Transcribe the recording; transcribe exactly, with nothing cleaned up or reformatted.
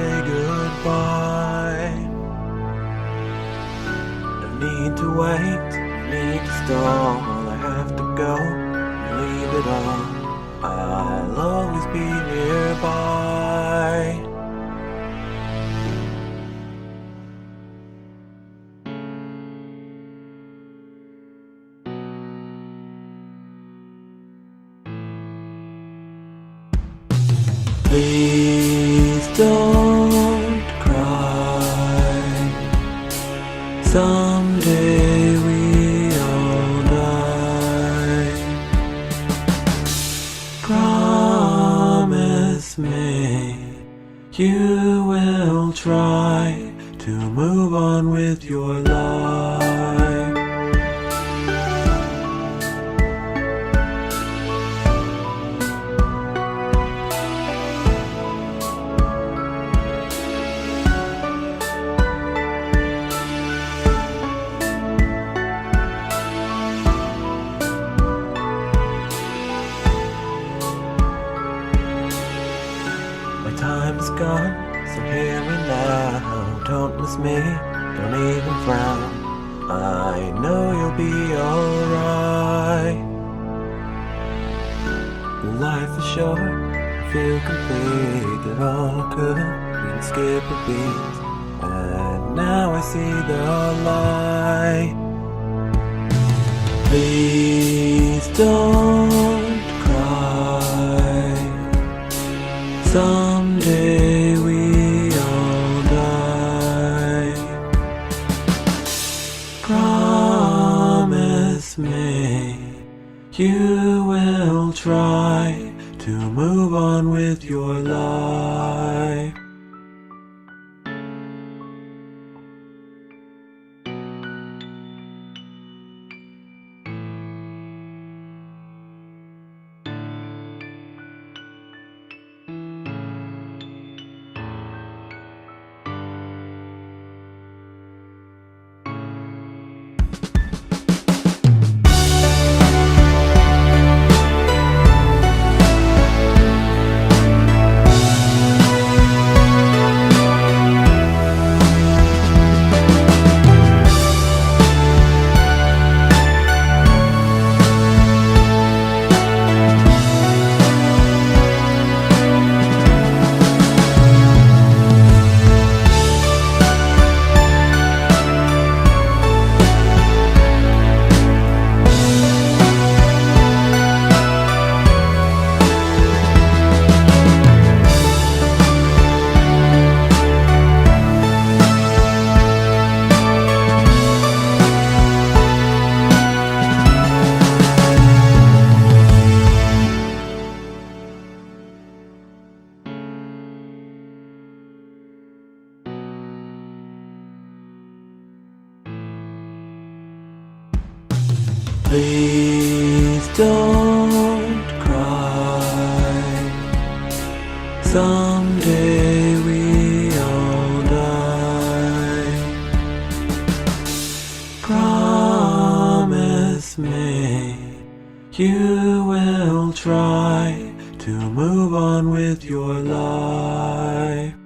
say goodbye. No need to wait, no need to stall. I have to go, leave it all. I'll always be nearby. Please don't cry. Someday we all die. Promise me you will try to move on with your life. Time is gone, so hear me now. Don't miss me, don't even frown. I know you'll be alright. Life is short, feel complete. It all could, we can skip a beat. And now I see the light. Please don't cry. Someday we all die. Promise me you will try to move on with your life. Please don't cry. Someday we all die. Promise me you will try to move on with your life.